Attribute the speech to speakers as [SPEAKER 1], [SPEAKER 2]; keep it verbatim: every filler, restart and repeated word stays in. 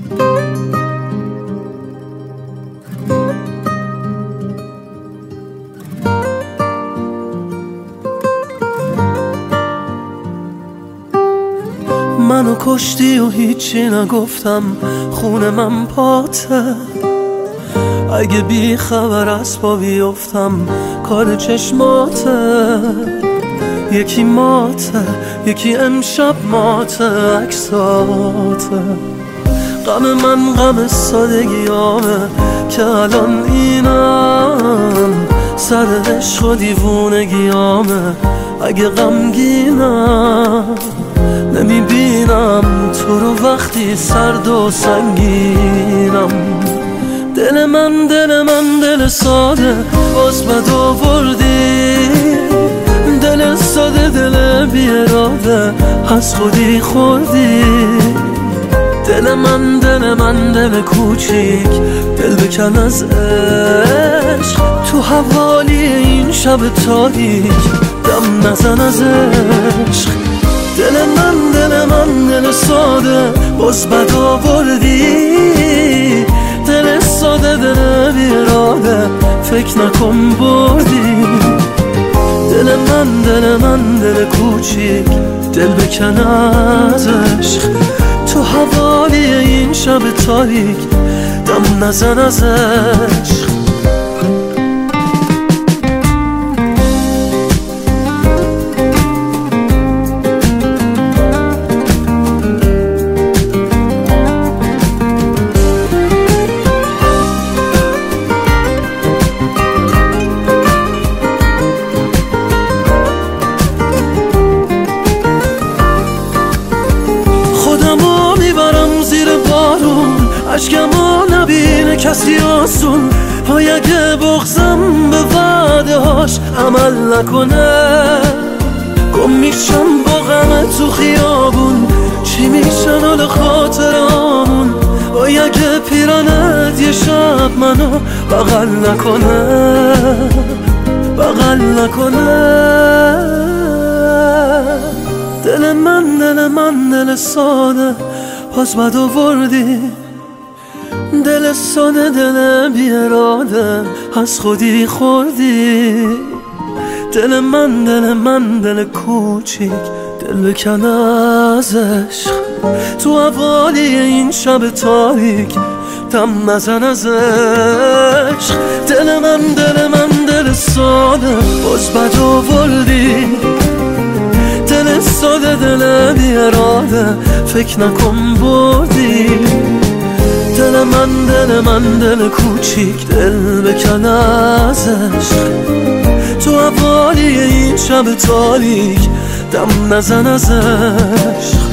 [SPEAKER 1] منو کشتی و هیچی نگفتم، خون من پاته. اگه بی خبر از پا بیفتم کار چشماته. یکی ماته یکی امشب ماته عکساته. غم من غم سادگیامه که الان اینم، سر عشق و دیوونگیامه. اگه غمگینم نمیبینم تو رو وقتی سرد و سنگینم. دل من دل من دل ساده باز بد آوردی. دل ساده دل بی اراده از خودی خوردی. دل من دل من دل کوچیک دل بکن از عشق. تو حوالی این شب تاریک دم نزن از عشق. دل من دل من دل ساده باز بد آوردی. دل ساده دل بی اراده فکر نکن بردی. دل من دل من دل کوچیک دل بکن از عشق. تو حوالی این شب تاریک دم نزن از عشق. اشکمو نبینه کسی آسون. های اگه بغزم به وعده هاش عمل نکنه، گم میشم با غم تو خیابون. چی میشن حال خاطرامون؟ های اگه پیرانت یه شب منو بغل نکنه، بغل نکنه. دل من دل من دل ساده باز بد آوردی. دل ساده دل بی اراده از خودی خوردی. دل من دل من دل کوچیک دل بکن از عشق. تو حوالی این شب تاریک دم نزن از عشق. دل من دل من دل ساده باز بد آوردی. دل ساده دل بی اراده فکر نکن بردی. دل من دل من دل کوچیک دل بکن از عشق. تو حوالی این شب تاریک دم نزن از عشق.